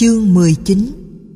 Chương 19.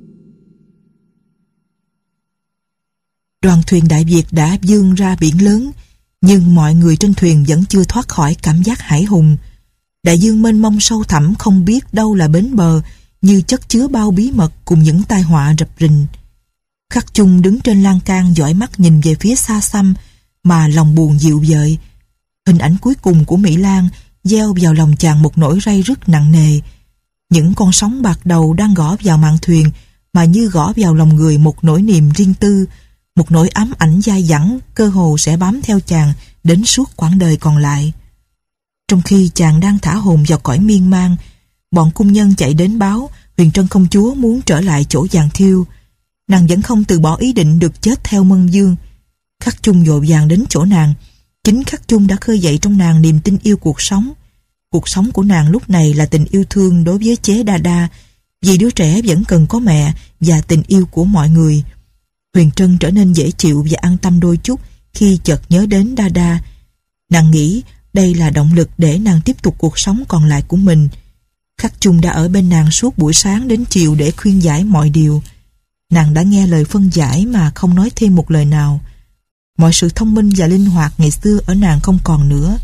Đoàn thuyền Đại Việt đã vươn ra biển lớn, nhưng mọi người trên thuyền vẫn chưa thoát khỏi cảm giác hãi hùng. Đại dương mênh mông sâu thẳm không biết đâu là bến bờ, như chất chứa bao bí mật cùng những tai họa rập rình. Khắc Chung đứng trên lan can dõi mắt nhìn về phía xa xăm mà lòng buồn dịu dợi. Hình ảnh cuối cùng của Mỹ Lan gieo vào lòng chàng một nỗi ray rứt nặng nề. Những con sóng bạc đầu đang gõ vào mạn thuyền mà như gõ vào lòng người một nỗi niềm riêng tư, một nỗi ám ảnh dai dẳng cơ hồ sẽ bám theo chàng đến suốt quãng đời còn lại. Trong khi chàng đang thả hồn vào cõi miên man, bọn cung nhân chạy đến báo Huyền Trân công chúa muốn trở lại chỗ Giàng Thiêu. Nàng vẫn không từ bỏ ý định được chết theo Mân Dương. Khắc Chung vội vàng đến chỗ nàng. Chính Khắc Chung đã khơi dậy trong nàng niềm tin yêu cuộc sống. Cuộc sống của nàng lúc này là tình yêu thương đối với chế Đa Đa, vì đứa trẻ vẫn cần có mẹ và tình yêu của mọi người. Huyền Trân trở nên dễ chịu và an tâm đôi chút khi chợt nhớ đến Đa Đa. Nàng nghĩ đây là động lực để nàng tiếp tục cuộc sống còn lại của mình. Khắc Chung đã ở bên nàng suốt buổi sáng đến chiều để khuyên giải mọi điều. Nàng đã nghe lời phân giải mà không nói thêm một lời nào. Mọi sự thông minh và linh hoạt ngày xưa ở nàng không còn nữa.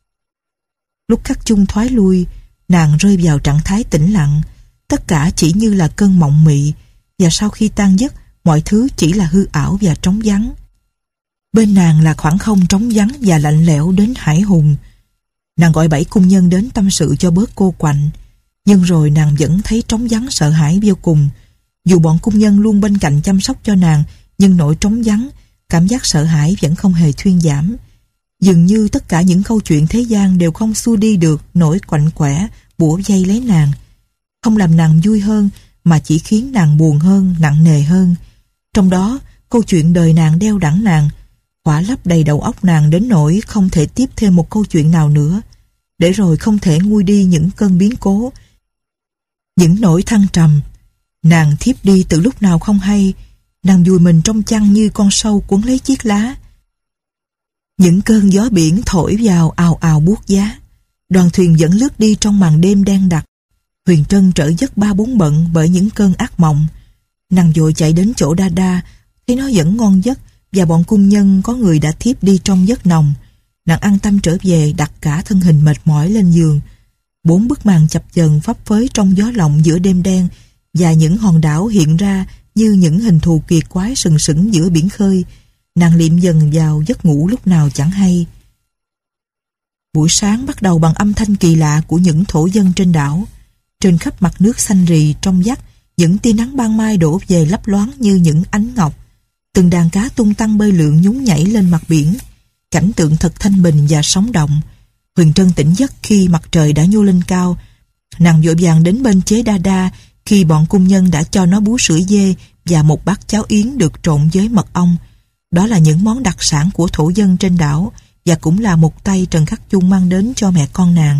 Lúc Khắc Chung thoái lui, nàng rơi vào trạng thái tĩnh lặng. Tất cả chỉ như là cơn mộng mị, và sau khi tan giấc, mọi thứ chỉ là hư ảo và trống vắng. Bên nàng là khoảng không trống vắng và lạnh lẽo đến hãi hùng. Nàng gọi 7 cung nhân đến tâm sự cho bớt cô quạnh, nhưng rồi nàng vẫn thấy trống vắng sợ hãi vô cùng. Dù bọn cung nhân luôn bên cạnh chăm sóc cho nàng, nhưng nỗi trống vắng, cảm giác sợ hãi vẫn không hề thuyên giảm. Dường như tất cả những câu chuyện thế gian đều không xua đi được nỗi quạnh quẻ bủa vây lấy nàng, không làm nàng vui hơn mà chỉ khiến nàng buồn hơn, nặng nề hơn. Trong đó, câu chuyện đời nàng đeo đẳng nàng, khỏa lấp đầy đầu óc nàng đến nỗi không thể tiếp thêm một câu chuyện nào nữa, để rồi không thể nguôi đi những cơn biến cố, những nỗi thăng trầm. Nàng thiếp đi từ lúc nào không hay, nàng vùi mình trong chăn như con sâu cuốn lấy chiếc lá. Những cơn gió biển thổi vào ào ào buốt giá. Đoàn thuyền vẫn lướt đi trong màn đêm đen đặc. Huyền Trân trở giấc 3-4 bận bởi những cơn ác mộng. Nàng vội chạy đến chỗ Đa Đa, thấy nó vẫn ngon giấc và bọn cung nhân có người đã thiếp đi trong giấc nồng. Nàng an tâm trở về, đặt cả thân hình mệt mỏi lên giường. 4 bức màn chập chờn phấp phới trong gió lộng giữa đêm đen, và những hòn đảo hiện ra như những hình thù kỳ quái sừng sững giữa biển khơi. Nàng liệm dần vào giấc ngủ lúc nào chẳng hay. Buổi sáng bắt đầu bằng âm thanh kỳ lạ của những thổ dân trên đảo. Trên khắp mặt nước xanh rì trong vắt, những tia nắng ban mai đổ về lấp loáng như những ánh ngọc. Từng đàn cá tung tăng bơi lượn nhún nhảy lên mặt biển. Cảnh tượng thật thanh bình và sống động. Huyền Trân tỉnh giấc khi mặt trời đã nhô lên cao. Nàng vội vàng đến bên chế Đa Đa khi bọn cung nhân đã cho nó bú sữa dê và một bát cháo yến được trộn với mật ong. Đó là những món đặc sản của thổ dân trên đảo, và cũng là một tay Trần Khắc Chung mang đến cho mẹ con nàng.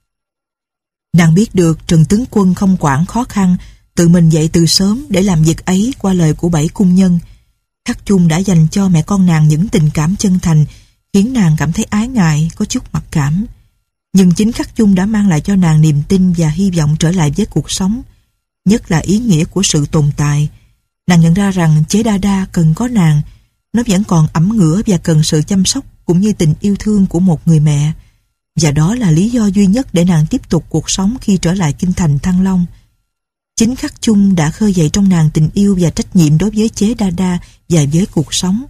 Nàng biết được Trần tướng quân không quản khó khăn, tự mình dậy từ sớm để làm việc ấy qua lời của 7 cung nhân. Khắc Chung đã dành cho mẹ con nàng những tình cảm chân thành, khiến nàng cảm thấy ái ngại, có chút mặc cảm. Nhưng chính Khắc Chung đã mang lại cho nàng niềm tin và hy vọng trở lại với cuộc sống, nhất là ý nghĩa của sự tồn tại. Nàng nhận ra rằng chế Đa Đa cần có nàng. Nó vẫn còn ẩm ngửa và cần sự chăm sóc cũng như tình yêu thương của một người mẹ. Và đó là lý do duy nhất để nàng tiếp tục cuộc sống khi trở lại kinh thành Thăng Long. Chính Khắc Chung đã khơi dậy trong nàng tình yêu và trách nhiệm đối với chế Đa Đa và với cuộc sống.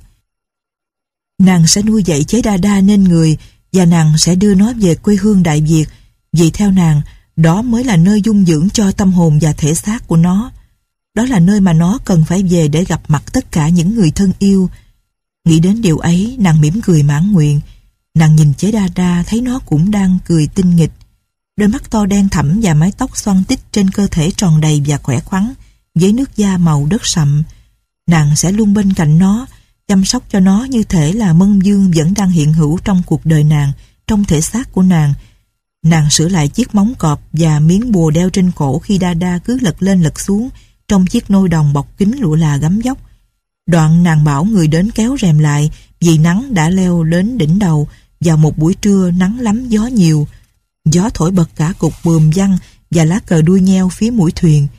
Nàng sẽ nuôi dạy chế Đa Đa nên người, và nàng sẽ đưa nó về quê hương Đại Việt, vì theo nàng, đó mới là nơi dung dưỡng cho tâm hồn và thể xác của nó. Đó là nơi mà nó cần phải về để gặp mặt tất cả những người thân yêu. Nghĩ đến điều ấy, nàng mỉm cười mãn nguyện. Nàng nhìn chế Đa Đa thấy nó cũng đang cười tinh nghịch. Đôi mắt to đen thẳm và mái tóc xoăn tít trên cơ thể tròn đầy và khỏe khoắn, với nước da màu đất sậm. Nàng sẽ luôn bên cạnh nó, chăm sóc cho nó như thể là Mân Dương vẫn đang hiện hữu trong cuộc đời nàng, trong thể xác của nàng. Nàng sửa lại chiếc móng cọp và miếng bùa đeo trên cổ khi Đa Đa cứ lật lên lật xuống trong chiếc nôi đồng bọc kín lụa là gấm vóc. Đoạn nàng bảo người đến kéo rèm lại vì nắng đã leo đến đỉnh đầu. Vào một buổi trưa nắng lắm gió nhiều. Gió thổi bật cả cục buồm văng và lá cờ đuôi nheo phía mũi thuyền.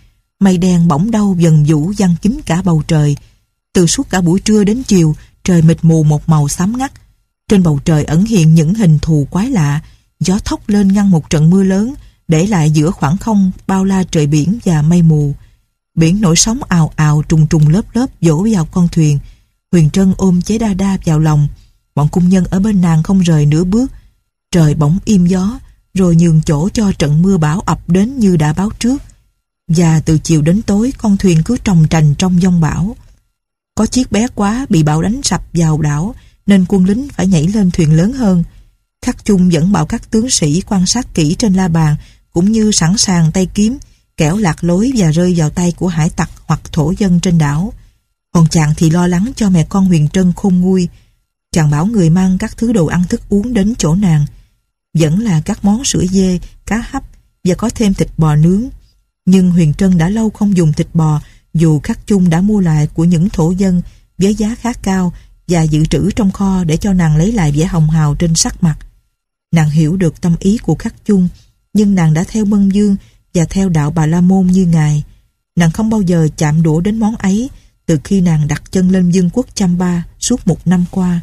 Mây đen bỗng đâu dần vũ giăng kín cả bầu trời. Từ suốt cả buổi trưa đến chiều, trời mịt mù một màu xám ngắt. Trên bầu trời ẩn hiện những hình thù quái lạ. Gió thốc lên ngăn một trận mưa lớn, để lại giữa khoảng không bao la trời biển và mây mù. Biển nổi sóng ào ào trùng trùng lớp lớp dỗ vào con thuyền. Huyền Trân ôm chế đa đa vào lòng. Bọn cung nhân ở bên nàng không rời nửa bước. Trời bỗng im gió, rồi nhường chỗ cho trận mưa bão ập đến như đã báo trước. Và từ chiều đến tối, con thuyền cứ trồng trành trong giông bão. Có chiếc bé quá bị bão đánh sập vào đảo, nên quân lính phải nhảy lên thuyền lớn hơn. Khắc Chung vẫn bảo các tướng sĩ quan sát kỹ trên la bàn, cũng như sẵn sàng tay kiếm, kẻo lạc lối và rơi vào tay của hải tặc hoặc thổ dân trên đảo. Còn chàng thì lo lắng cho mẹ con Huyền Trân khôn nguôi. Chàng bảo người mang các thứ đồ ăn thức uống đến chỗ nàng. Vẫn là các món sữa dê, cá hấp và có thêm thịt bò nướng. Nhưng Huyền Trân đã lâu không dùng thịt bò, dù Khắc Chung đã mua lại của những thổ dân với giá khá cao và dự trữ trong kho để cho nàng lấy lại vẻ hồng hào trên sắc mặt. Nàng hiểu được tâm ý của Khắc Chung, nhưng nàng đã theo Mân Dương và theo đạo Bà La Môn như ngài. Nàng không bao giờ chạm đũa đến món ấy từ khi nàng đặt chân lên vương quốc Champa suốt 1 năm qua.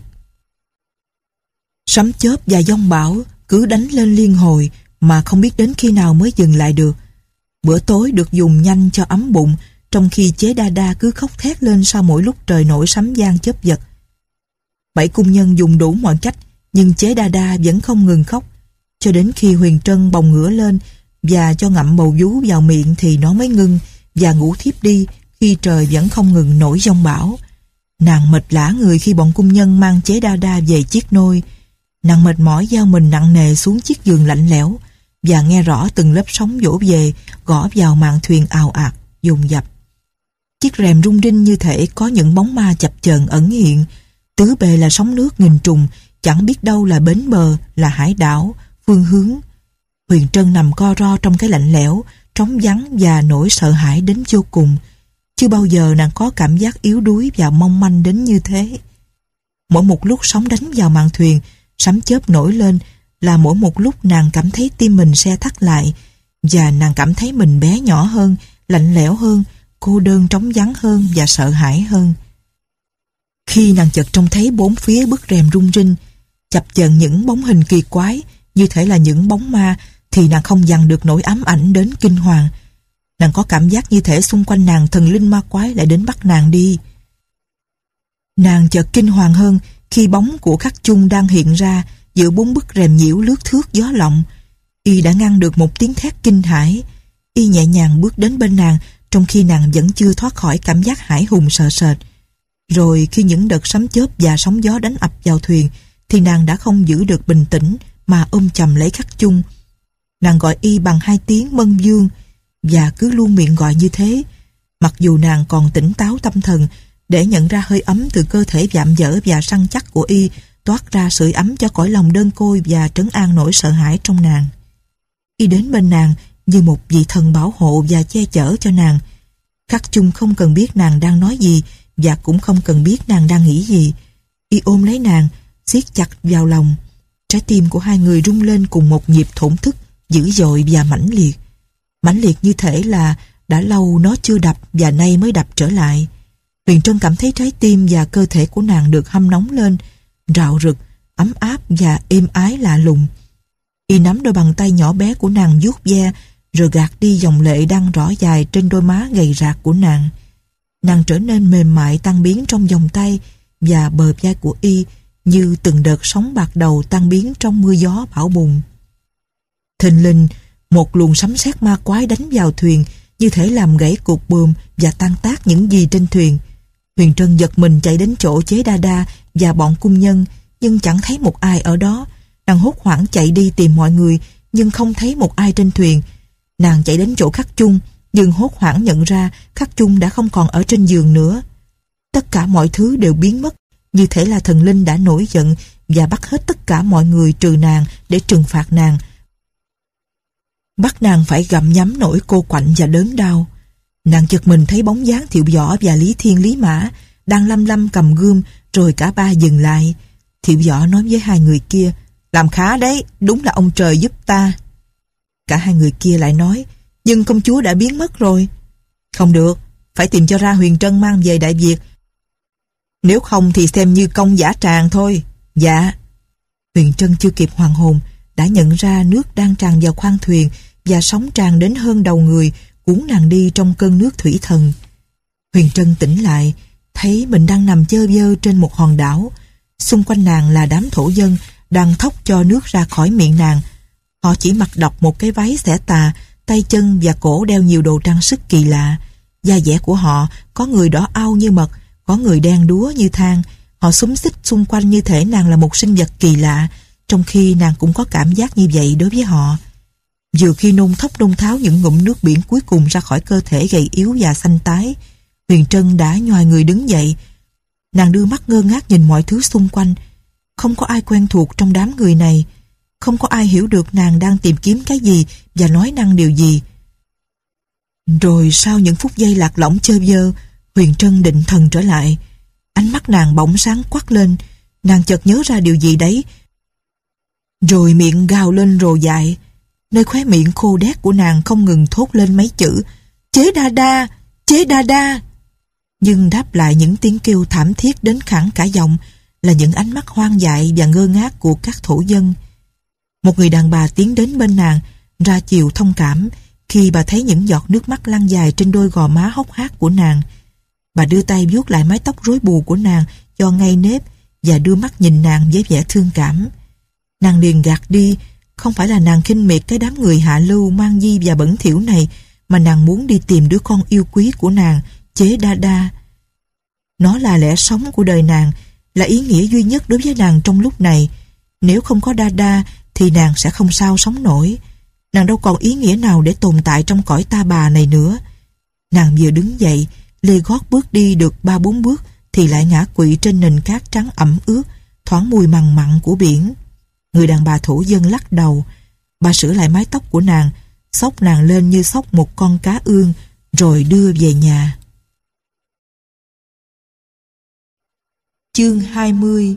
Sấm chớp và giông bão cứ đánh lên liên hồi mà không biết đến khi nào mới dừng lại được. Bữa tối được dùng nhanh cho ấm bụng, trong khi chế đa đa cứ khóc thét lên sau mỗi lúc trời nổi sấm vang chớp giật. 7 cung nhân dùng đủ mọi cách, nhưng chế đa đa vẫn không ngừng khóc, cho đến khi Huyền Trân bồng ngửa lên và cho ngậm bầu vú vào miệng thì nó mới ngưng và ngủ thiếp đi khi trời vẫn không ngừng nổi giông bão. Nàng mệt lả người khi bọn cung nhân mang chế đa đa về chiếc nôi. Nàng mệt mỏi gieo mình nặng nề xuống chiếc giường lạnh lẽo và nghe rõ từng lớp sóng vỗ về gõ vào mạn thuyền ào ạt dồn dập. Chiếc rèm rung rinh như thể có những bóng ma chập chờn ẩn hiện. Tứ bề là sóng nước nghìn trùng, chẳng biết đâu là bến bờ, là hải đảo, phương hướng. Huyền Trân nằm co ro trong cái lạnh lẽo, trống vắng và nỗi sợ hãi đến vô cùng. Chưa bao giờ nàng có cảm giác yếu đuối và mong manh đến như thế. Mỗi một lúc sóng đánh vào mạn thuyền, sấm chớp nổi lên là mỗi một lúc nàng cảm thấy tim mình se thắt lại, và nàng cảm thấy mình bé nhỏ hơn, lạnh lẽo hơn, cô đơn trống vắng hơn và sợ hãi hơn. Khi nàng chợt trông thấy bốn phía bức rèm rung rinh, chập chờn những bóng hình kỳ quái như thể là những bóng ma, thì nàng không dằn được nỗi ám ảnh đến kinh hoàng. Nàng có cảm giác như thể xung quanh nàng thần linh ma quái lại đến bắt nàng đi. Nàng chợt kinh hoàng hơn khi bóng của Khắc Chung đang hiện ra giữa bốn bức rèm nhiễu lướt thướt gió lộng. Y đã ngăn được một tiếng thét kinh hãi. Y nhẹ nhàng bước đến bên nàng, trong khi nàng vẫn chưa thoát khỏi cảm giác hãi hùng sợ sệt. Rồi khi những đợt sấm chớp và sóng gió đánh ập vào thuyền, thì nàng đã không giữ được bình tĩnh mà ôm chầm lấy Khắc Chung. Nàng gọi y bằng 2 tiếng Mân Dương, và cứ luôn miệng gọi như thế, mặc dù nàng còn tỉnh táo tâm thần để nhận ra hơi ấm từ cơ thể vạm vỡ và săn chắc của y toát ra sưởi ấm cho cõi lòng đơn côi và trấn an nỗi sợ hãi trong nàng. Y đến bên nàng như một vị thần bảo hộ và che chở cho nàng. Khắc Chung không cần biết nàng đang nói gì và cũng không cần biết nàng đang nghĩ gì. Y ôm lấy nàng, siết chặt vào lòng. Trái tim của hai người rung lên cùng một nhịp thổn thức dữ dội và mãnh liệt. Mãnh liệt như thể là đã lâu nó chưa đập và nay mới đập trở lại. Huyền Trân cảm thấy trái tim và cơ thể của nàng được hâm nóng lên, rạo rực, ấm áp và êm ái lạ lùng. Y nắm đôi bàn tay nhỏ bé của nàng vuốt ve, rồi gạt đi dòng lệ đang rõ dài trên đôi má gầy rạc của nàng. Nàng trở nên mềm mại tan biến trong vòng tay và bờ vai của y như từng đợt sóng bạc đầu tan biến trong mưa gió bão bùng. Thình lình, một luồng sấm sét ma quái đánh vào thuyền, như thể làm gãy cột buồm và tan tác những gì trên thuyền. Huyền Trân giật mình chạy đến chỗ chế đa đa và bọn cung nhân, nhưng chẳng thấy một ai ở đó. Nàng hốt hoảng chạy đi tìm mọi người, nhưng không thấy một ai trên thuyền. Nàng chạy đến chỗ Khắc Chung, nhưng hốt hoảng nhận ra Khắc Chung đã không còn ở trên giường nữa. Tất cả mọi thứ đều biến mất, như thể là thần linh đã nổi giận và bắt hết tất cả mọi người trừ nàng để trừng phạt nàng. Bắt nàng phải gặm nhấm nỗi cô quạnh và đớn đau. Nàng giật mình thấy bóng dáng Thiệu Võ và Lý Thiên Lý Mã đang lăm lăm cầm gươm, rồi cả ba dừng lại. Thiệu Võ nói với hai người kia: "Làm khá đấy, đúng là ông trời giúp ta." Cả hai người kia lại nói: "Nhưng công chúa đã biến mất rồi." Không được, phải tìm cho ra Huyền Trân mang về Đại Việt. Nếu không thì xem như công giả tràng thôi. Dạ. Huyền Trân chưa kịp hoàn hồn, đã nhận ra nước đang tràn vào khoang thuyền và sóng tràn đến hơn đầu người, cuốn nàng đi trong cơn nước thủy thần. Huyền Trân tỉnh lại, thấy mình đang nằm chơ vơ trên một hòn đảo. Xung quanh nàng là đám thổ dân đang thóc cho nước ra khỏi miệng nàng. Họ chỉ mặc độc một cái váy xẻ tà, tay chân và cổ đeo nhiều đồ trang sức kỳ lạ. Da dẻ của họ có người đỏ au như mật, có người đen đúa như than. Họ xúm xít xung quanh như thể nàng là một sinh vật kỳ lạ, trong khi nàng cũng có cảm giác như vậy đối với họ. Vừa khi nôn thốc nôn tháo những ngụm nước biển cuối cùng ra khỏi cơ thể gầy yếu và xanh tái, Huyền Trân đã nhoài người đứng dậy. Nàng đưa mắt ngơ ngác nhìn mọi thứ xung quanh. Không có ai quen thuộc trong đám người này. Không có ai hiểu được nàng đang tìm kiếm cái gì và nói năng điều gì. Rồi sau những phút giây lạc lõng chơ vơ, Huyền Trân định thần trở lại. Ánh mắt nàng bỗng sáng quắc lên. Nàng chợt nhớ ra điều gì đấy. Rồi miệng gào lên rồ dại. Nơi khóe miệng khô đét của nàng không ngừng thốt lên mấy chữ: Chế đa đa! Chế đa đa! Nhưng đáp lại những tiếng kêu thảm thiết đến khản cả giọng là những ánh mắt hoang dại và ngơ ngác của các thổ dân. Một người đàn bà tiến đến bên nàng, ra chiều thông cảm khi bà thấy những giọt nước mắt lăn dài trên đôi gò má hốc hác của nàng. Bà đưa tay vuốt lại mái tóc rối bù của nàng cho ngay nếp và đưa mắt nhìn nàng với vẻ thương cảm. Nàng liền gạt đi. Không phải là nàng khinh miệt cái đám người hạ lưu mang di và bẩn thỉu này, mà nàng muốn đi tìm đứa con yêu quý của nàng, Chế đa đa. Nó là lẽ sống của đời nàng, là ý nghĩa duy nhất đối với nàng trong lúc này. Nếu không có đa đa thì nàng sẽ không sao sống nổi. Nàng đâu còn ý nghĩa nào để tồn tại trong cõi ta bà này nữa. Nàng vừa đứng dậy, lê gót bước đi được 3-4 bước thì lại ngã quỵ trên nền cát trắng ẩm ướt, thoáng mùi mằn mặn của biển. Người đàn bà thổ dân lắc đầu. Bà sửa lại mái tóc của nàng, xốc nàng lên như xốc một con cá ương, rồi đưa về nhà. Chương 20.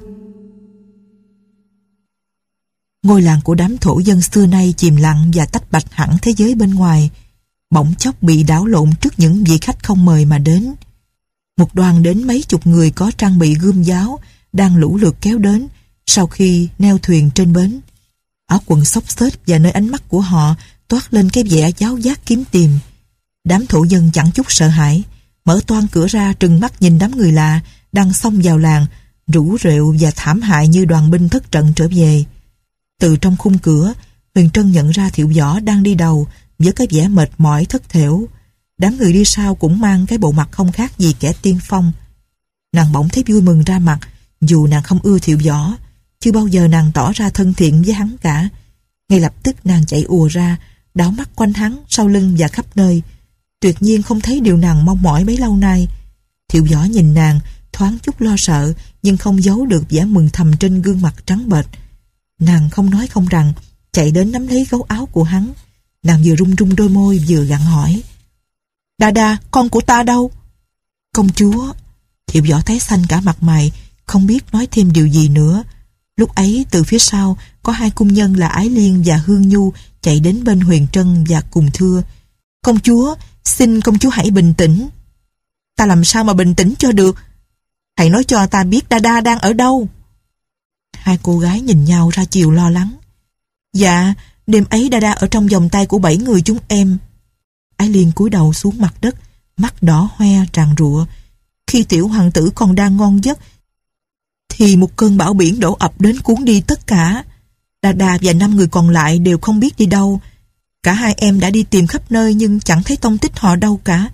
Ngôi làng của đám thổ dân xưa nay chìm lặng và tách bạch hẳn thế giới bên ngoài, bỗng chốc bị đảo lộn trước những vị khách không mời mà đến. Một đoàn đến mấy chục người có trang bị gươm giáo đang lũ lượt kéo đến sau khi neo thuyền trên bến. Áo quần xốc xếch và nơi ánh mắt của họ toát lên cái vẻ giáo giác kiếm tìm. Đám thổ dân chẳng chút sợ hãi, mở toang cửa ra trừng mắt nhìn đám người lạ đang xông vào làng, rủ rệu và thảm hại như đoàn binh thất trận trở về. Từ trong khung cửa, Huyền Trân nhận ra Thiệu Võ đang đi đầu với cái vẻ mệt mỏi thất thểu. Đám người đi sau cũng mang cái bộ mặt không khác gì kẻ tiên phong. Nàng bỗng thấy vui mừng ra mặt, dù nàng không ưa Thiệu Võ. Chưa bao giờ nàng tỏ ra thân thiện với hắn cả. Ngay lập tức nàng chạy ùa ra, đảo mắt quanh hắn, sau lưng và khắp nơi. Tuyệt nhiên không thấy điều nàng mong mỏi bấy lâu nay. Thiệu Võ nhìn nàng, thoáng chút lo sợ, nhưng không giấu được vẻ mừng thầm trên gương mặt trắng bệch. Nàng không nói không rằng, chạy đến nắm lấy gấu áo của hắn. Nàng vừa run run đôi môi vừa gặng hỏi: Đa đa, con của ta đâu? Công chúa. Thiệu Võ tái xanh cả mặt mày, không biết nói thêm điều gì nữa. Lúc ấy từ phía sau có hai cung nhân là Ái Liên và Hương Nhu chạy đến bên Huyền Trân và cùng thưa: Công chúa, xin công chúa hãy bình tĩnh. Ta làm sao mà bình tĩnh cho được? Hãy nói cho ta biết Đa Đa đang ở đâu. Hai cô gái nhìn nhau ra chiều lo lắng. Dạ, đêm ấy Đa Đa ở trong vòng tay của 7 người chúng em. Ái Liên cúi đầu xuống mặt đất, mắt đỏ hoe tràn rụa. Khi tiểu hoàng tử còn đang ngon giấc thì một cơn bão biển đổ ập đến cuốn đi tất cả. Đa Đa và 5 người còn lại đều không biết đi đâu. Cả hai em đã đi tìm khắp nơi nhưng chẳng thấy tông tích họ đâu cả.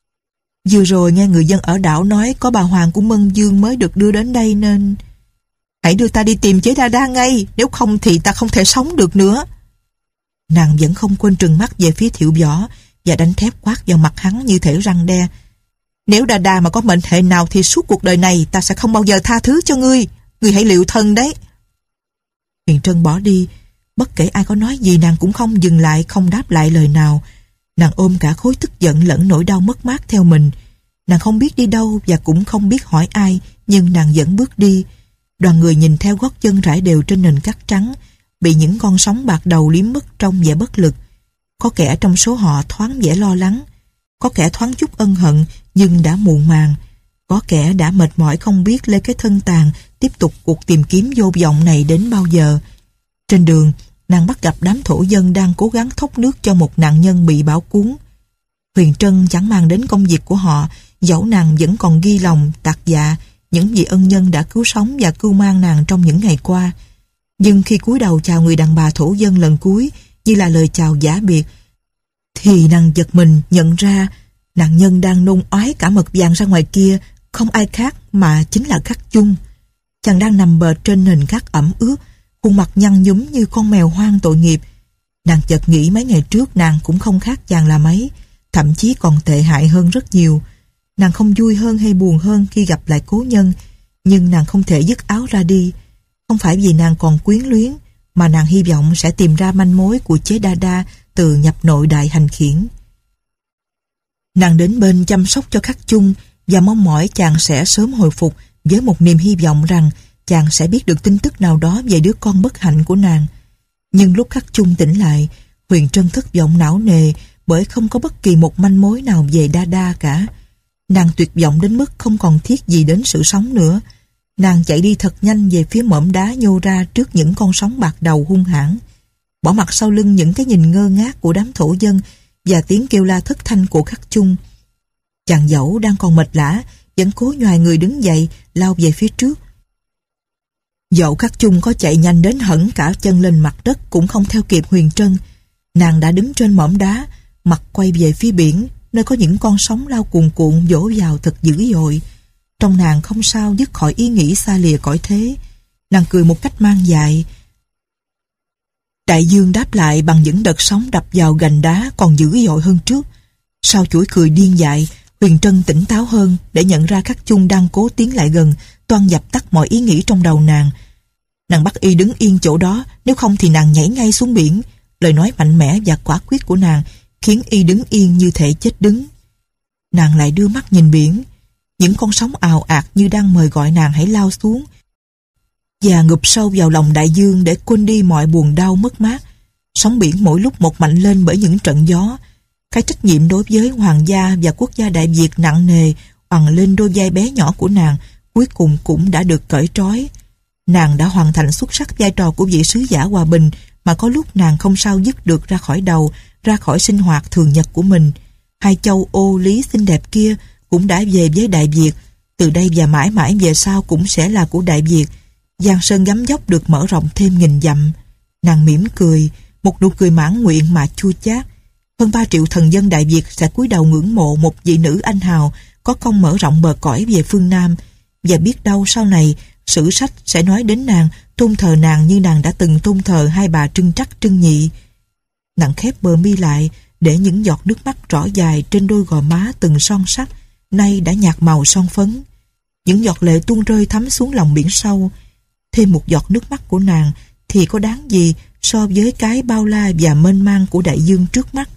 Vừa rồi nghe người dân ở đảo nói có bà hoàng của Mân Dương mới được đưa đến đây nên... Hãy đưa ta đi tìm Chế Đa Đa ngay, nếu không thì ta không thể sống được nữa. Nàng vẫn không quên trừng mắt về phía Thiệu Võ và đánh thép quát vào mặt hắn như thể răng đe. Nếu Đa Đa mà có mệnh hệ nào thì suốt cuộc đời này ta sẽ không bao giờ tha thứ cho ngươi. Ngươi hãy liệu thân đấy. Huyền Trân bỏ đi. Bất kể ai có nói gì nàng cũng không dừng lại, không đáp lại lời nào. Nàng ôm cả khối tức giận lẫn nỗi đau mất mát theo mình. Nàng không biết đi đâu và cũng không biết hỏi ai, nhưng nàng vẫn bước đi. Đoàn người nhìn theo gót chân rải đều trên nền cát trắng, bị những con sóng bạc đầu liếm mất trong vẻ bất lực. Có kẻ trong số họ thoáng vẻ lo lắng. có kẻ thoáng chút ân hận nhưng đã muộn màng. Có kẻ đã mệt mỏi không biết lấy cái thân tàn tiếp tục cuộc tìm kiếm vô vọng này đến bao giờ. Trên đường, nàng bắt gặp đám thổ dân đang cố gắng thốc nước cho một nạn nhân bị bão cuốn. Huyền Trân chẳng mang đến công việc của họ, dẫu nàng vẫn còn ghi lòng, tạc dạ những vị ân nhân đã cứu sống và cưu mang nàng trong những ngày qua. Nhưng khi cúi đầu chào người đàn bà thổ dân lần cuối, như là lời chào giả biệt, thì nàng giật mình nhận ra nạn nhân đang nôn ói cả mật vàng ra ngoài kia không ai khác mà chính là Khắc Chung. Chàng đang nằm bệt trên nền cát ẩm ướt, khuôn mặt nhăn nhúm như con mèo hoang tội nghiệp. Nàng chợt nghĩ mấy ngày trước nàng cũng không khác chàng là mấy, thậm chí còn tệ hại hơn rất nhiều. Nàng không vui hơn hay buồn hơn khi gặp lại cố nhân, nhưng nàng không thể dứt áo ra đi. Không phải vì nàng còn quyến luyến, mà nàng hy vọng sẽ tìm ra manh mối của chế Đa Đa từ nhập nội đại hành khiển. Nàng đến bên chăm sóc cho Khắc Chung và mong mỏi chàng sẽ sớm hồi phục, với một niềm hy vọng rằng chàng sẽ biết được tin tức nào đó về đứa con bất hạnh của nàng. Nhưng lúc Khắc Chung tỉnh lại, Huyền Trân thất vọng não nề bởi không có bất kỳ một manh mối nào về Đa Đa cả. Nàng tuyệt vọng đến mức không còn thiết gì đến sự sống nữa. Nàng chạy đi thật nhanh về phía mỏm đá nhô ra trước những con sóng bạc đầu hung hãn, bỏ mặt sau lưng những cái nhìn ngơ ngác của đám thổ dân và tiếng kêu la thất thanh của Khắc Chung. Chàng dẫu đang còn mệt lả, vẫn cố nhoài người đứng dậy, lao về phía trước. Dẫu Khắc Chung có chạy nhanh đến hẫng cả chân lên mặt đất cũng không theo kịp Huyền Trân. Nàng đã đứng trên mỏm đá, mặt quay về phía biển, nơi có những con sóng lao cuồn cuộn vỗ vào thật dữ dội. Trong nàng không sao dứt khỏi ý nghĩ xa lìa cõi thế. Nàng cười một cách mang dại. Đại dương đáp lại bằng những đợt sóng đập vào gành đá còn dữ dội hơn trước. Sau chuỗi cười điên dại, Huyền Trân tỉnh táo hơn để nhận ra Khắc Chung đang cố tiến lại gần, toan dập tắt mọi ý nghĩ trong đầu nàng. Nàng bắt y đứng yên chỗ đó, nếu không thì nàng nhảy ngay xuống biển. Lời nói mạnh mẽ và quả quyết của nàng khiến y đứng yên như thể chết đứng. Nàng lại đưa mắt nhìn biển. Những con sóng ào ạt như đang mời gọi nàng hãy lao xuống và ngụp sâu vào lòng đại dương để quên đi mọi buồn đau mất mát. Sóng biển mỗi lúc một mạnh lên bởi những trận gió. Cái trách nhiệm đối với hoàng gia và quốc gia Đại Việt nặng nề oằn lên đôi vai bé nhỏ của nàng cuối cùng cũng đã được cởi trói. Nàng đã hoàn thành xuất sắc vai trò của vị sứ giả hòa bình mà có lúc nàng không sao dứt được ra khỏi đầu, ra khỏi sinh hoạt thường nhật của mình. Hai châu ô lý xinh đẹp kia cũng đã về với Đại Việt, từ đây và mãi mãi về sau cũng sẽ là của Đại Việt. Giang sơn gấm dốc được mở rộng thêm nghìn dặm. Nàng mỉm cười, một nụ cười mãn nguyện mà chua chát. Hơn 3 triệu thần dân Đại Việt sẽ cúi đầu ngưỡng mộ một vị nữ anh hào có công mở rộng bờ cõi về phương Nam, và biết đâu sau này sử sách sẽ nói đến nàng, tôn thờ nàng như nàng đã từng tôn thờ hai bà Trưng Trắc Trưng Nhị. Nàng khép bờ mi lại để những giọt nước mắt rõ dài trên đôi gò má từng son sắt nay đã nhạt màu son phấn. Những giọt lệ tuôn rơi thấm xuống lòng biển sâu. Thêm một giọt nước mắt của nàng thì có đáng gì so với cái bao la và mênh mang của đại dương trước mắt.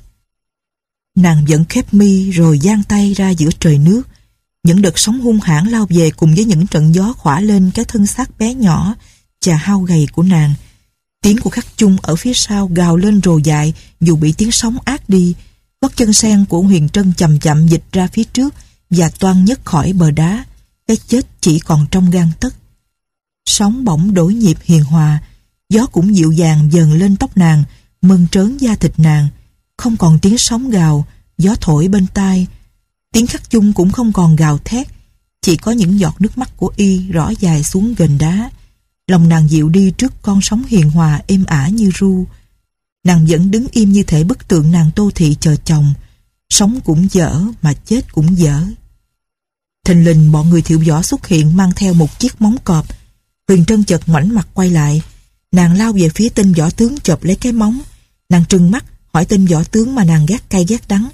Nàng vẫn khép mi rồi giang tay ra giữa trời nước. Những đợt sóng hung hãn lao về cùng với những trận gió khỏa lên cái thân xác bé nhỏ và hao gầy của nàng. Tiếng của Khắc Chung ở phía sau gào lên rồ dại dù bị tiếng sóng át đi. Gót chân sen của Huyền Trân chậm chậm dịch ra phía trước và toan nhấc khỏi bờ đá. Cái chết chỉ còn trong gang tấc. Sóng bỗng đổi nhịp hiền hòa, gió cũng dịu dàng dần lên tóc nàng, mơn trớn da thịt nàng. Không còn tiếng sóng gào, gió thổi bên tai. Tiếng Khắc Chung cũng không còn gào thét, chỉ có những giọt nước mắt của y rõ dài xuống gành đá. Lòng nàng dịu đi trước con sóng hiền hòa êm ả như ru. Nàng vẫn đứng im như thể bức tượng nàng Tô Thị chờ chồng. Sống cũng dở mà chết cũng dở. Thình lình bọn người Thiệu Võ xuất hiện mang theo một chiếc móng cọp. Huyền Trân chợt ngoảnh mặt quay lại. Nàng lao về phía tên võ tướng chộp lấy cái móng. Nàng trừng mắt hỏi tên võ tướng mà nàng ghét cay ghét đắng: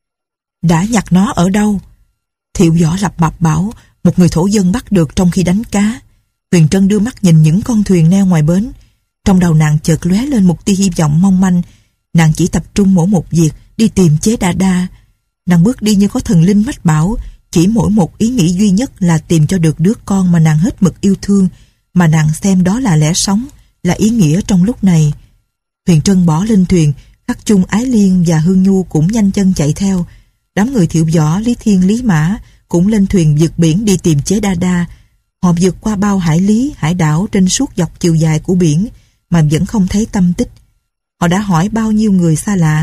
đã nhặt nó ở đâu? Thiệu Võ lập bập bảo một người thổ dân bắt được trong khi đánh cá. Huyền Trân đưa mắt nhìn những con thuyền neo ngoài bến. Trong đầu nàng chợt lóe lên một tia hy vọng mong manh. Nàng chỉ tập trung mỗi một việc, đi tìm chế Đa Đa. Nàng bước đi như có thần linh mách bảo, chỉ mỗi một ý nghĩ duy nhất là tìm cho được đứa con mà nàng hết mực yêu thương, mà nàng xem đó là lẽ sống, là ý nghĩa trong lúc này. Huyền Trân bỏ lên thuyền, Khắc Chung, Ái Liên và Hương Nhu cũng nhanh chân chạy theo. Đám người Thiệu Võ, Lý Thiên, Lý Mã cũng lên thuyền vượt biển đi tìm Chế Đa Đa. Họ vượt qua bao hải lý, hải đảo trên suốt dọc chiều dài của biển mà vẫn không thấy tăm tích. Họ đã hỏi bao nhiêu người xa lạ.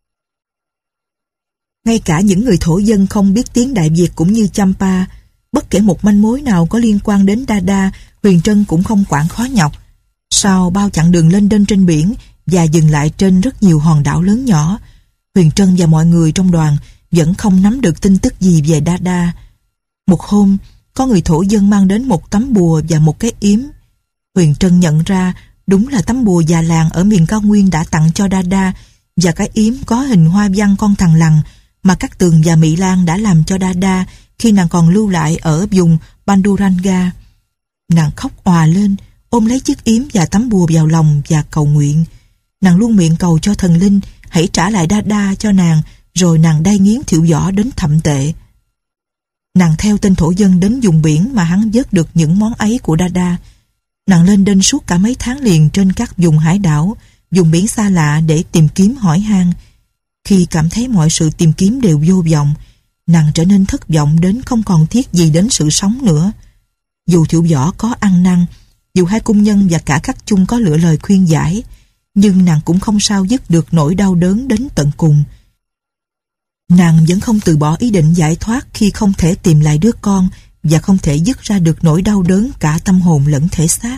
Ngay cả những người thổ dân không biết tiếng Đại Việt cũng như Champa, bất kể một manh mối nào có liên quan đến Đa Đa, Huyền Trân cũng không quản khó nhọc. Sau bao chặng đường lênh đênh trên biển và dừng lại trên rất nhiều hòn đảo lớn nhỏ, Huyền Trân và mọi người trong đoàn vẫn không nắm được tin tức gì về Đa Đa. Một hôm, có người thổ dân mang đến một tấm bùa và một cái yếm. Huyền Trân nhận ra đúng là tấm bùa già làng ở miền cao nguyên đã tặng cho Đa Đa, và cái yếm có hình hoa văn con thằn lằn mà Cát Tường và Mỹ Lan đã làm cho Đa Đa khi nàng còn lưu lại ở vùng Banduranga. Nàng khóc òa lên, ôm lấy chiếc yếm và tấm bùa vào lòng và cầu nguyện. Nàng luôn miệng cầu cho thần linh hãy trả lại Đa Đa cho nàng, rồi nàng đay nghiến Thiệu Võ đến thậm tệ. Nàng theo tên thổ dân đến vùng biển mà hắn vớt được những món ấy của Đa Đa. Nàng lên đên suốt cả mấy tháng liền trên các vùng hải đảo, vùng biển xa lạ để tìm kiếm hỏi han. Khi cảm thấy mọi sự tìm kiếm đều vô vọng, nàng trở nên thất vọng đến không còn thiết gì đến sự sống nữa. Dù Thiệu Võ có ăn năn, dù hai cung nhân và cả Khắc Chung có lựa lời khuyên giải, nhưng nàng cũng không sao dứt được nỗi đau đớn đến tận cùng. Nàng vẫn không từ bỏ ý định giải thoát khi không thể tìm lại đứa con và không thể dứt ra được nỗi đau đớn cả tâm hồn lẫn thể xác.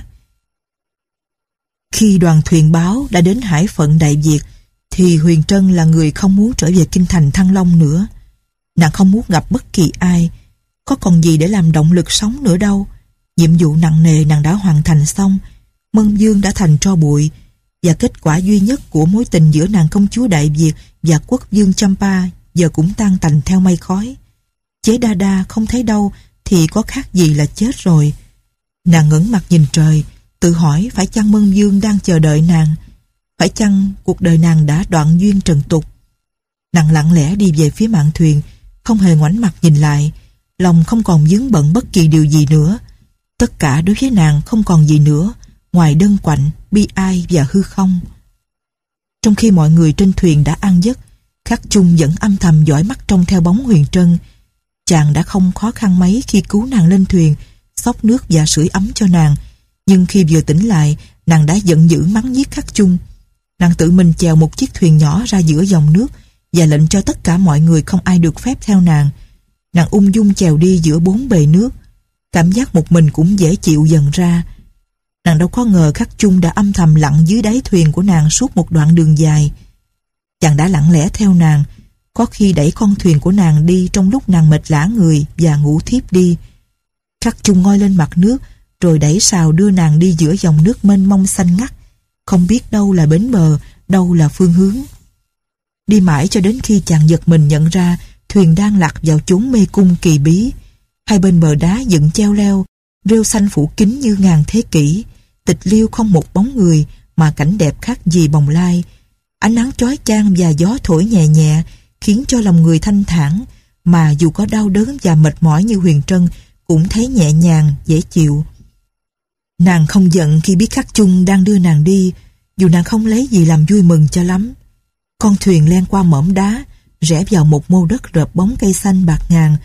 Khi đoàn thuyền báo đã đến hải phận Đại Việt, thì Huyền Trân là người không muốn trở về kinh thành Thăng Long nữa. Nàng không muốn gặp bất kỳ ai, có còn gì để làm động lực sống nữa đâu. Nhiệm vụ nặng nề nàng đã hoàn thành xong, Mân Dương đã thành tro bụi, và kết quả duy nhất của mối tình giữa nàng công chúa Đại Việt và quốc vương Champa giờ cũng tan tành theo mây khói. Chế Đa Đa không thấy đâu thì có khác gì là chết rồi. Nàng ngẩng mặt nhìn trời, tự hỏi phải chăng Mân Dương đang chờ đợi nàng, phải chăng cuộc đời nàng đã đoạn duyên trần tục. Nàng lặng lẽ đi về phía mạn thuyền, không hề ngoảnh mặt nhìn lại, lòng không còn vướng bận bất kỳ điều gì nữa. Tất cả đối với nàng không còn gì nữa ngoài đơn quạnh, bi ai và hư không. Trong khi mọi người trên thuyền đã an giấc, Khắc Chung vẫn âm thầm dõi mắt trông theo bóng Huyền Trân. Chàng đã không khó khăn mấy khi cứu nàng lên thuyền, xóc nước và sưởi ấm cho nàng, nhưng khi vừa tỉnh lại, nàng đã giận dữ mắng nhiếc Khắc Chung. Nàng tự mình chèo một chiếc thuyền nhỏ ra giữa dòng nước và lệnh cho tất cả mọi người không ai được phép theo nàng. Nàng ung dung chèo đi giữa bốn bề nước, cảm giác một mình cũng dễ chịu dần ra. Nàng đâu có ngờ Khắc Chung đã âm thầm lặn dưới đáy thuyền của nàng suốt một đoạn đường dài. Chàng đã lặng lẽ theo nàng, có khi đẩy con thuyền của nàng đi trong lúc nàng mệt lả người và ngủ thiếp đi. Khắc Chung ngoi lên mặt nước, rồi đẩy sào đưa nàng đi giữa dòng nước mênh mông xanh ngắt, không biết đâu là bến bờ, đâu là phương hướng. Đi mãi cho đến khi chàng giật mình nhận ra thuyền đang lạc vào chốn mê cung kỳ bí. Hai bên bờ đá dựng treo leo, rêu xanh phủ kín như ngàn thế kỷ, tịch liêu không một bóng người mà cảnh đẹp khác gì bồng lai. Ánh nắng chói chang và gió thổi nhẹ nhẹ khiến cho lòng người thanh thản, mà dù có đau đớn và mệt mỏi như Huyền Trân cũng thấy nhẹ nhàng, dễ chịu. Nàng không giận khi biết Khắc Chung đang đưa nàng đi, dù nàng không lấy gì làm vui mừng cho lắm. Con thuyền len qua mỏm đá, rẽ vào một mô đất rợp bóng cây xanh bạt ngàn.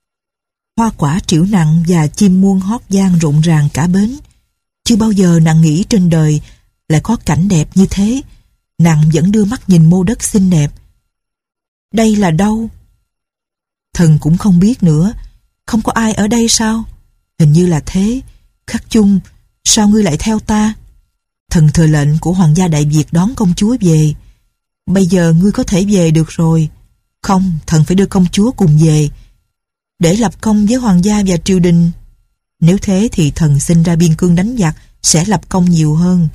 Hoa quả trĩu nặng và chim muôn hót vang rộn ràng cả bến. Chưa bao giờ nàng nghĩ trên đời lại có cảnh đẹp như thế. Nàng vẫn đưa mắt nhìn mô đất xinh đẹp. Đây là đâu? Thần cũng không biết nữa. Không có ai ở đây sao? Hình như là thế. Khắc Chung, sao ngươi lại theo ta? Thần thừa lệnh của hoàng gia Đại Việt đón công chúa về. Bây giờ ngươi có thể về được rồi. Không, thần phải đưa công chúa cùng về, để lập công với hoàng gia và triều đình. Nếu thế thì thần xin ra biên cương đánh giặc, sẽ lập công nhiều hơn.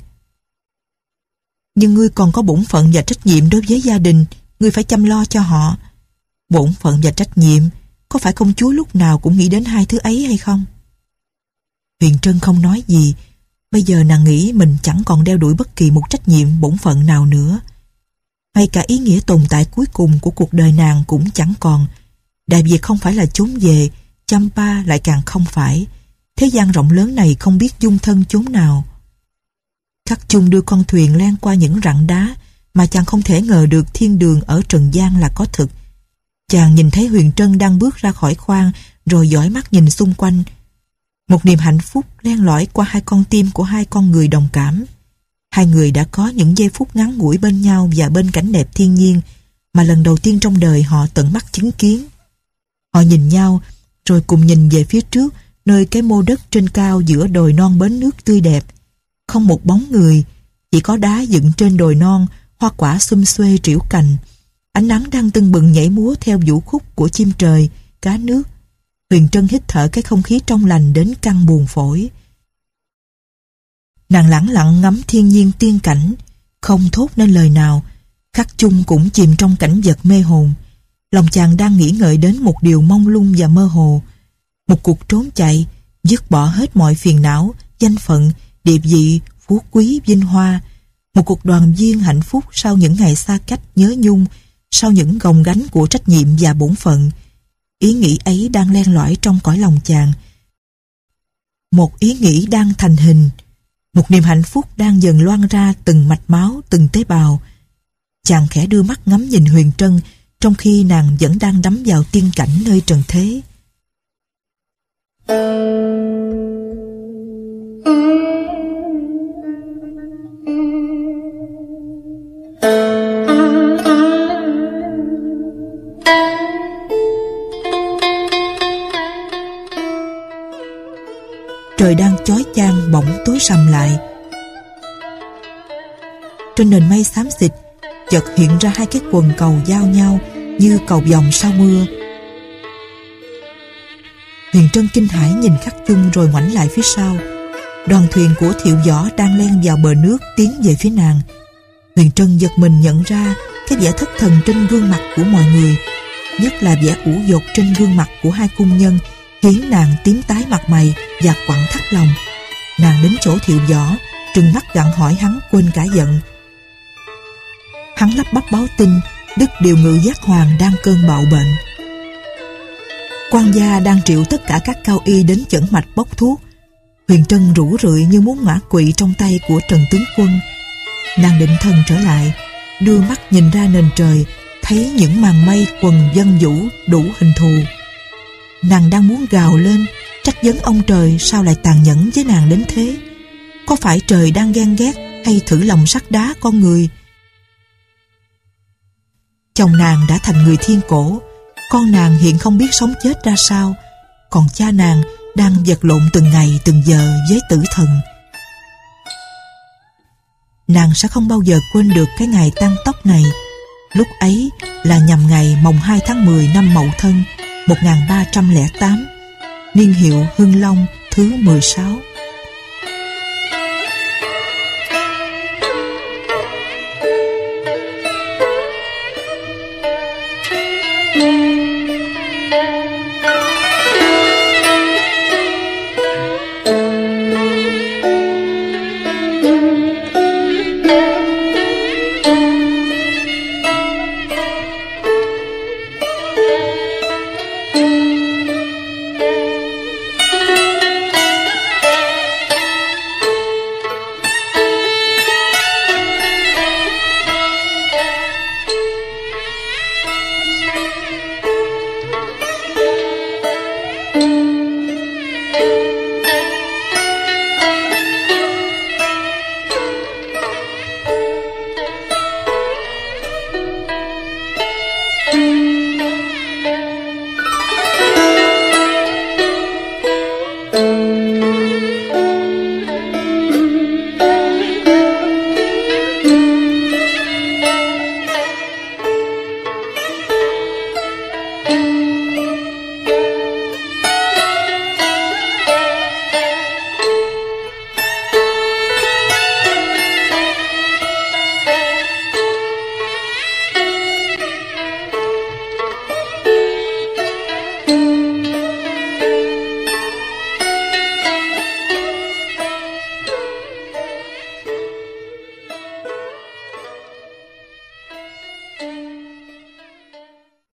Nhưng ngươi còn có bổn phận và trách nhiệm đối với gia đình, ngươi phải chăm lo cho họ. Bổn phận và trách nhiệm, có phải công chúa lúc nào cũng nghĩ đến hai thứ ấy hay không? Huyền Trân không nói gì. Bây giờ nàng nghĩ mình chẳng còn đeo đuổi bất kỳ một trách nhiệm bổn phận nào nữa. Ngay cả ý nghĩa tồn tại cuối cùng của cuộc đời nàng cũng chẳng còn. Đại Việt không phải là chốn về, Champa lại càng không phải. Thế gian rộng lớn này không biết dung thân chốn nào. Khắc Chung đưa con thuyền len qua những rặng đá mà chàng không thể ngờ được thiên đường ở trần gian là có thực. Chàng nhìn thấy Huyền Trân đang bước ra khỏi khoang rồi dõi mắt nhìn xung quanh. Một niềm hạnh phúc len lỏi qua hai con tim của hai con người đồng cảm. Hai người đã có những giây phút ngắn ngủi bên nhau và bên cảnh đẹp thiên nhiên mà lần đầu tiên trong đời họ tận mắt chứng kiến. Họ nhìn nhau rồi cùng nhìn về phía trước, nơi cái mô đất trên cao giữa đồi non bến nước tươi đẹp. Không một bóng người, chỉ có đá dựng trên đồi non, hoa quả xum xuê trĩu cành. Ánh nắng đang tưng bừng nhảy múa theo vũ khúc của chim trời, cá nước. Huyền Trân hít thở cái không khí trong lành đến căng buồn phổi. Nàng lẳng lặng ngắm thiên nhiên tiên cảnh, không thốt nên lời nào. Khắc Chung cũng chìm trong cảnh vật mê hồn. Lòng chàng đang nghĩ ngợi đến một điều mông lung và mơ hồ. Một cuộc trốn chạy, dứt bỏ hết mọi phiền não, danh phận, địa vị, phú quý, vinh hoa. Một cuộc đoàn viên hạnh phúc sau những ngày xa cách nhớ nhung, sau những gồng gánh của trách nhiệm và bổn phận. Ý nghĩ ấy đang len lỏi trong cõi lòng chàng. Một ý nghĩ đang thành hình. Một niềm hạnh phúc đang dần loang ra từng mạch máu, từng tế bào. Chàng khẽ đưa mắt ngắm nhìn Huyền Trân, trong khi nàng vẫn đang đắm vào tiên cảnh nơi trần thế. Trời đang chói chang bỗng tối sầm lại. Trên nền mây xám xịt chợt hiện ra hai cái quần cầu giao nhau như cầu vồng sau mưa. Huyền Trân kinh hãi nhìn Khắc Chung rồi ngoảnh lại phía sau. Đoàn thuyền của Thiệu Võ đang len vào bờ nước tiến về phía nàng. Huyền Trân giật mình nhận ra cái vẻ thất thần trên gương mặt của mọi người, nhất là vẻ ủ dột trên gương mặt của hai cung nhân, khiến nàng tím tái mặt mày và quặn thắt lòng. Nàng đến chỗ Thiệu Võ, trừng mắt gặng hỏi hắn quên cả giận. Hắn lắp bắp báo tin Đức Điều Ngự Giác Hoàng đang cơn bạo bệnh. Quan gia đang triệu tất cả các cao y đến chẩn mạch bốc thuốc. Huyền Trân rũ rượi như muốn ngã quỵ trong tay của Trần tướng quân. Nàng định thần trở lại, đưa mắt nhìn ra nền trời, thấy những màn mây quần vân vũ đủ hình thù. Nàng đang muốn gào lên, trách vấn ông trời sao lại tàn nhẫn với nàng đến thế. Có phải trời đang ghen ghét hay thử lòng sắt đá con người? Chồng nàng đã thành người thiên cổ, con nàng hiện không biết sống chết ra sao, còn cha nàng đang vật lộn từng ngày từng giờ với tử thần. Nàng sẽ không bao giờ quên được cái ngày tang tóc này. Lúc ấy là nhằm ngày mồng 2 tháng 10 năm Mậu Thân 1308, niên hiệu Hưng Long thứ 16.